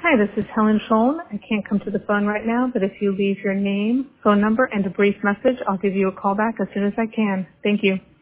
Hi, this is Helen Schoen. I can't come to the phone right now, but if you leave your name, phone number, and a brief message, I'll give you a call back as soon as I can. Thank you.